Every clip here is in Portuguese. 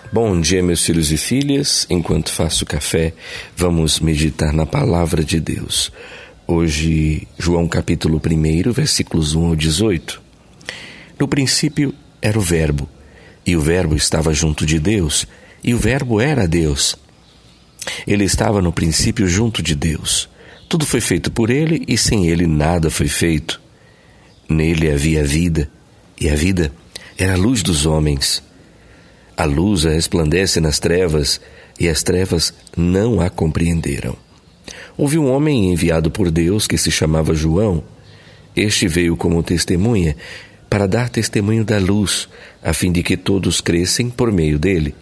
Bom dia, meus filhos e filhas. Enquanto faço café, vamos meditar na Palavra de Deus. Hoje, João capítulo 1, versículos 1 ao 18. No princípio era o Verbo, e o Verbo estava junto de Deus, e o Verbo era Deus. Ele estava no princípio junto de Deus. Tudo foi feito por ele, e sem ele nada foi feito. Nele havia vida, e a vida era a luz dos homens. A luz resplandece nas trevas, e as trevas não a compreenderam. Houve um homem enviado por Deus que se chamava João. Este veio como testemunha, para dar testemunho da luz, a fim de que todos crescem por meio dele.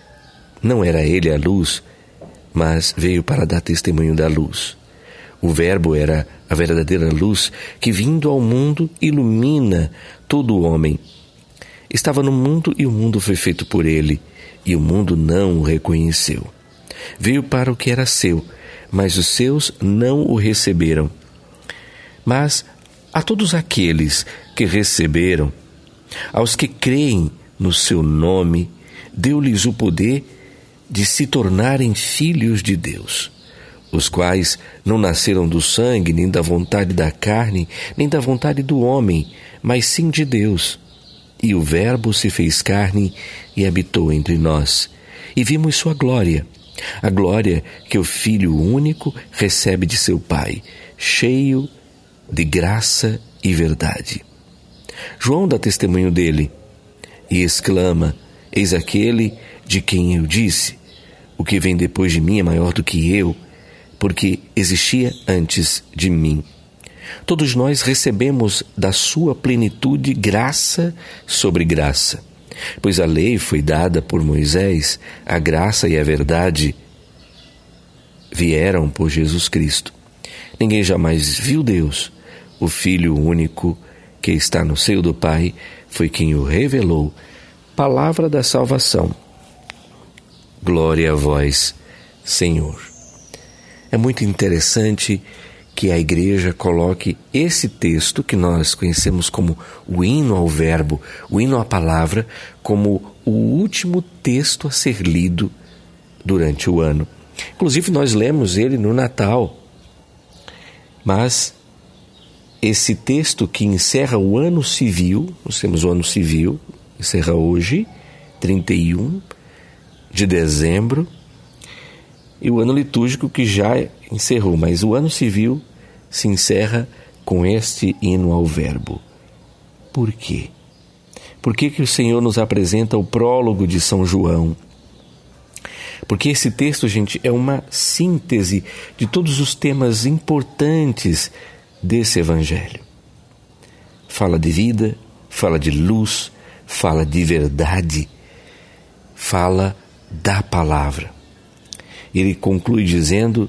Não era ele a luz, mas veio para dar testemunho da luz. O Verbo era a verdadeira luz que, vindo ao mundo, ilumina todo o homem. Estava no mundo e o mundo foi feito por ele, e o mundo não o reconheceu. Veio para o que era seu, mas os seus não o receberam. Mas a todos aqueles que receberam, aos que creem no seu nome, deu-lhes o poder de se tornarem filhos de Deus, os quais não nasceram do sangue, nem da vontade da carne, nem da vontade do homem, mas sim de Deus. E o Verbo se fez carne e habitou entre nós, e vimos sua glória, a glória que o Filho único recebe de seu Pai, cheio de graça e verdade. João dá testemunho dele e exclama: eis aquele de quem eu disse, o que vem depois de mim é maior do que eu, porque existia antes de mim. Todos nós recebemos da sua plenitude graça sobre graça, pois a lei foi dada por Moisés, a graça e a verdade vieram por Jesus Cristo. Ninguém jamais viu Deus. O Filho único que está no seio do Pai foi quem o revelou. Palavra da salvação. Glória a vós, Senhor. É muito interessante que a igreja coloque esse texto que nós conhecemos como o hino ao Verbo, o hino à palavra, como o último texto a ser lido durante o ano. Inclusive nós lemos ele no Natal, mas esse texto que encerra o ano civil, nós temos o ano civil, encerra hoje, 31 de dezembro, e o ano litúrgico que já encerrou, mas o ano civil se encerra com este hino ao Verbo. Por quê? Por que o Senhor nos apresenta o prólogo de São João? Porque esse texto, gente, é uma síntese de todos os temas importantes desse Evangelho. Fala de vida, fala de luz, fala de verdade, fala da palavra. Ele conclui dizendo: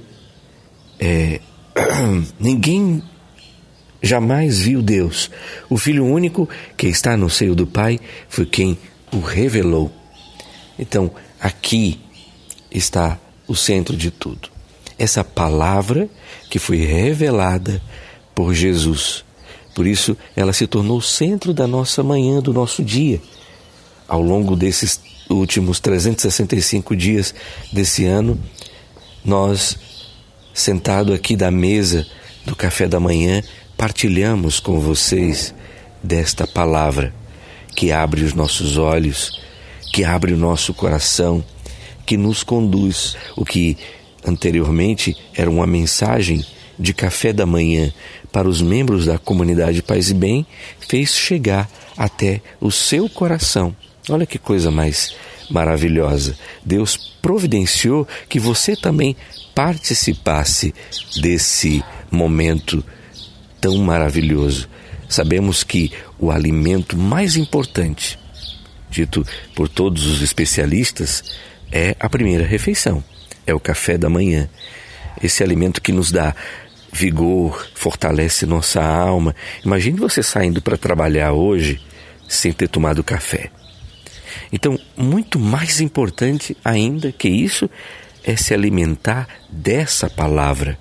ninguém jamais viu Deus. O Filho único que está no seio do Pai foi quem o revelou. Então, aqui está o centro de tudo. Essa palavra que foi revelada por Jesus. Por isso, ela se tornou o centro da nossa manhã, do nosso dia. Ao longo desses últimos 365 dias desse ano, nós, sentado aqui da mesa do café da manhã, partilhamos com vocês desta palavra que abre os nossos olhos, que abre o nosso coração, que nos conduz. O que anteriormente era uma mensagem de café da manhã para os membros da comunidade Paz e Bem, fez chegar até o seu coração. Olha que coisa mais maravilhosa. Deus providenciou que você também participasse desse momento tão maravilhoso. Sabemos que o alimento mais importante, dito por todos os especialistas, é a primeira refeição, é o café da manhã. Esse alimento que nos dá vigor, fortalece nossa alma. Imagine você saindo para trabalhar hoje sem ter tomado café. Então, muito mais importante ainda que isso é se alimentar dessa palavra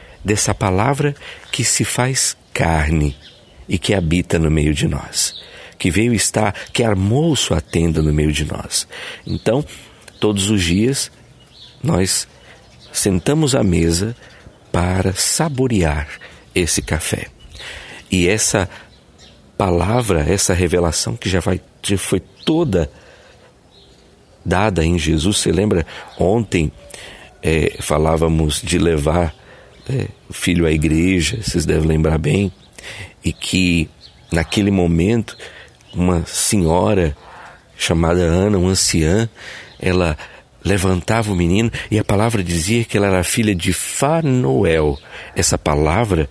que se faz carne e que habita no meio de nós. que veio estar, que armou sua tenda no meio de nós. Então, todos os dias, nós sentamos à mesa para saborear esse café. E essa palavra, essa revelação que já foi toda dada em Jesus. Você lembra? Ontem falávamos de levar o filho à igreja, vocês devem lembrar bem, e que naquele momento uma senhora chamada Ana, uma anciã, ela levantava o menino e a palavra dizia que ela era filha de Fanuel. Essa palavra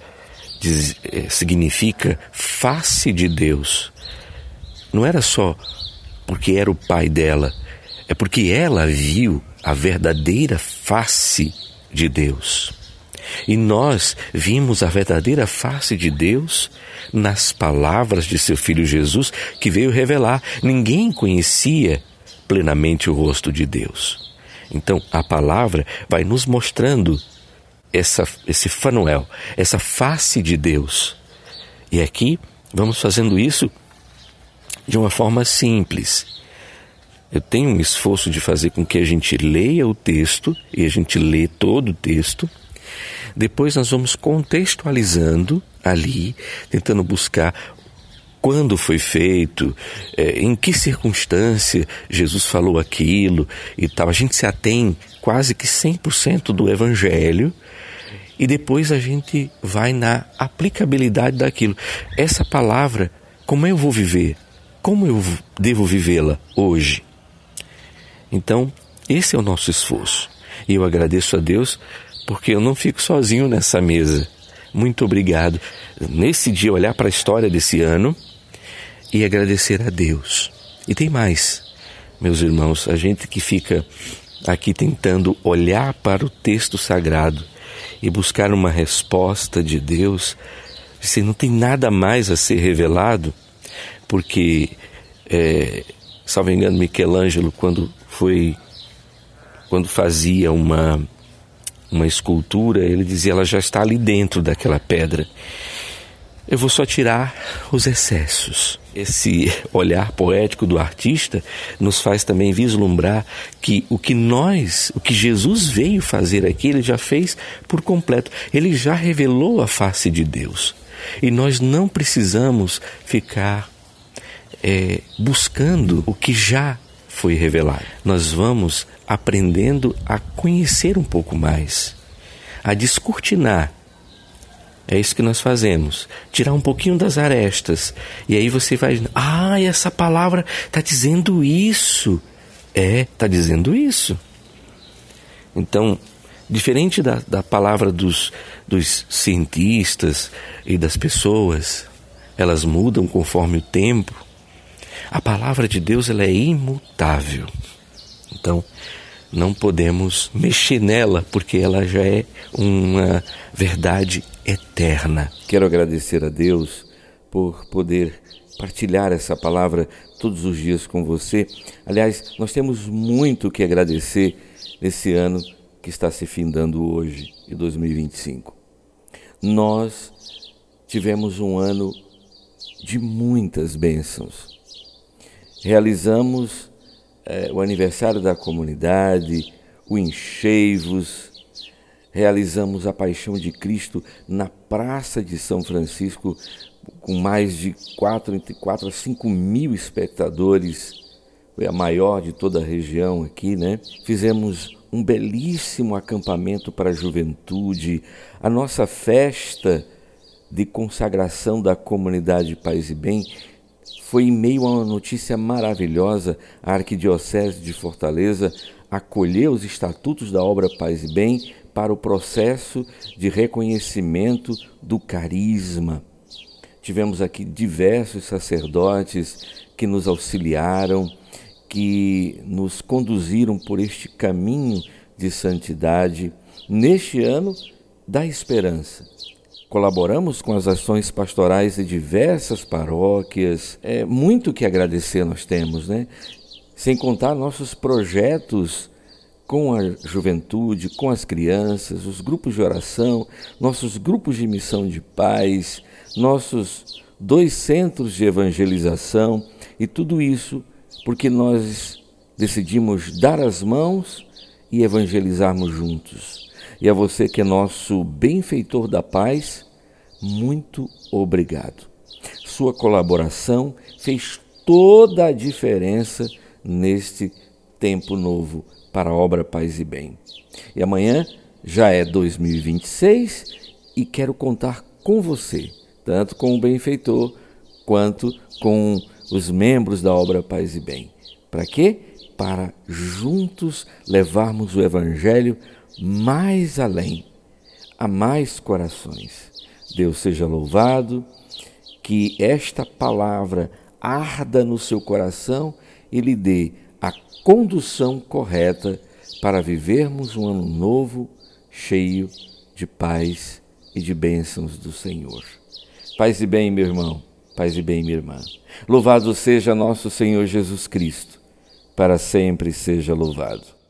significa face de Deus. Não era só porque era o pai dela, é porque ela viu a verdadeira face de Deus. E nós vimos a verdadeira face de Deus nas palavras de seu Filho Jesus, que veio revelar. Ninguém conhecia plenamente o rosto de Deus. Então a palavra vai nos mostrando esse Fanuel, essa face de Deus. E aqui vamos fazendo isso de uma forma simples. Eu tenho um esforço de fazer com que a gente leia o texto, e a gente lê todo o texto. Depois nós vamos contextualizando ali, tentando buscar quando foi feito, em que circunstância Jesus falou aquilo e tal. A gente se atém quase que 100% do Evangelho e depois a gente vai na aplicabilidade daquilo. Essa palavra, como eu vou viver? Como eu devo vivê-la hoje? Então, esse é o nosso esforço. E eu agradeço a Deus porque eu não fico sozinho nessa mesa. Muito obrigado. Nesse dia, olhar para a história desse ano e agradecer a Deus. E tem mais, meus irmãos, a gente que fica aqui tentando olhar para o texto sagrado e buscar uma resposta de Deus, se não tem nada mais a ser revelado, porque, salvo engano, Michelangelo, quando fazia uma escultura, ele dizia, ela já está ali dentro daquela pedra. Eu vou só tirar os excessos. Esse olhar poético do artista nos faz também vislumbrar que o que Jesus veio fazer aqui, ele já fez por completo. Ele já revelou a face de Deus. E nós não precisamos ficar buscando o que já foi revelado. Nós vamos aprendendo a conhecer um pouco mais, a descortinar. É isso que nós fazemos, tirar um pouquinho das arestas. E aí você vai, essa palavra está dizendo isso. Está dizendo isso. Então, diferente da palavra dos cientistas e das pessoas, elas mudam conforme o tempo. A palavra de Deus, ela é imutável. Então, não podemos mexer nela, porque ela já é uma verdade eterna. Quero agradecer a Deus por poder partilhar essa palavra todos os dias com você. Aliás, nós temos muito que agradecer nesse ano que está se findando hoje, de 2025. Nós tivemos um ano de muitas bênçãos. Realizamos o aniversário da comunidade, o Encheivos, realizamos a Paixão de Cristo na Praça de São Francisco, com mais de entre 4 a 5 mil espectadores, foi a maior de toda a região aqui, né? Fizemos um belíssimo acampamento para a juventude, a nossa festa de consagração da comunidade Paz e Bem, foi em meio a uma notícia maravilhosa. A Arquidiocese de Fortaleza acolheu os estatutos da obra Paz e Bem para o processo de reconhecimento do carisma. Tivemos aqui diversos sacerdotes que nos auxiliaram, que nos conduziram por este caminho de santidade. Neste ano da esperança, colaboramos com as ações pastorais de diversas paróquias. É muito que agradecer nós temos, né? Sem contar nossos projetos com a juventude, com as crianças, os grupos de oração, nossos grupos de missão de paz, nossos 2 centros de evangelização e tudo isso porque nós decidimos dar as mãos e evangelizarmos juntos. E a você que é nosso benfeitor da paz, muito obrigado. Sua colaboração fez toda a diferença neste tempo novo para a obra Paz e Bem. E amanhã já é 2026 e quero contar com você, tanto com o benfeitor quanto com os membros da obra Paz e Bem. Para quê? Para juntos levarmos o Evangelho mais além, a mais corações. Deus seja louvado, que esta palavra arda no seu coração e lhe dê a condução correta para vivermos um ano novo, cheio de paz e de bênçãos do Senhor. Paz e bem, meu irmão, paz e bem, minha irmã. Louvado seja nosso Senhor Jesus Cristo, para sempre seja louvado.